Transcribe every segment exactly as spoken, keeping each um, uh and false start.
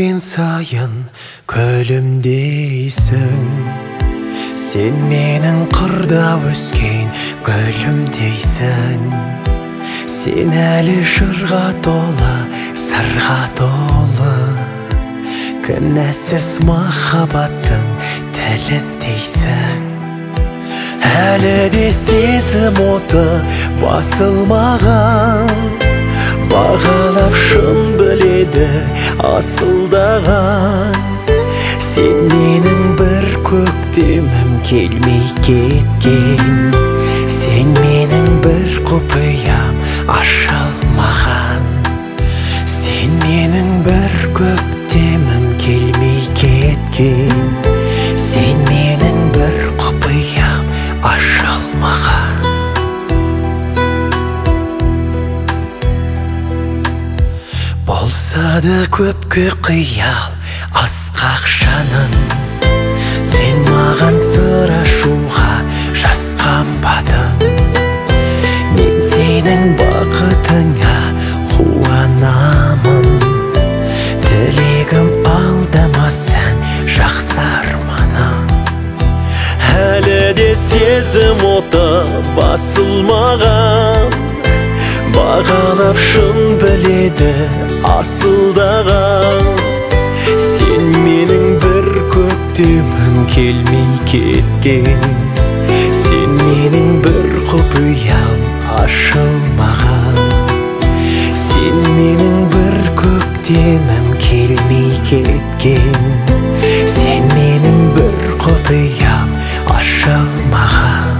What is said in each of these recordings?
өткен сайын күлімдейсің. Сен менің қырда өскен гүлімдейсің. Сен әлі жырға толы, сырға толы, кінәсіз махаббаттың тіліндейсің. Әлі де сезім оты басылмаған, бағалап шын біледі асылдаған. Сен менің бір көктемім келмей кеткен, сен менің бір құпиям ашылмаған. Сен менің бір көктемім келмей кеткен, сен менің бір құпиям ашылмаған. Болса да көпке қиял асқақ жаным, сен маған сыр ашуға жасқанбадың. Мен сенің бақытыңа қуанамын, тілегім алдамасын жақсы арманым. Әлі де сезім оты басылмаған, бағалап шын біледі асылдаған. Сен менің бір көктемім келмей кеткен, сен менің бір құпиям ашылмаған. Сен менің бір көктемім келмей кеткен, сен менің бір құпиям ашылмаған.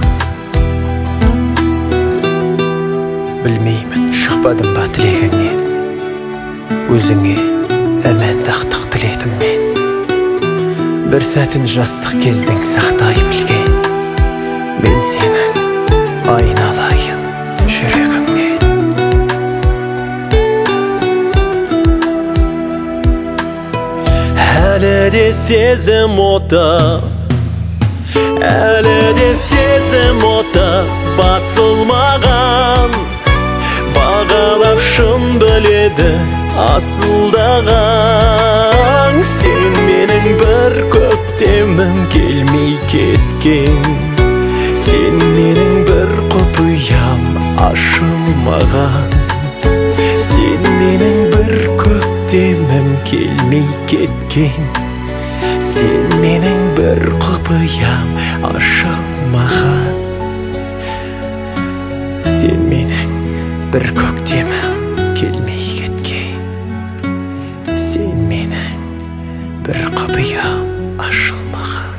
Білмеймін, шықпадым ба тілегіңнен, өзіңе әмәндақтық тіледім мен. Бір сәтін жастық кездің сақтай білген, мен сенің айналайын жүрегіңнен. Әлі де сезім оты, әлі де сезім оты басылмаған, бағалап шын біледі асылдаған. Сен менің бір көктемім келмей кеткен, сен менің бір құпиям ашылмаған. Сен менің бір көктемім келмей кеткен, сен менің бір құпиям ашылмаған. Сен менің бір көктемім келмей кеткен, сен менің бір құпиям ашылмаған.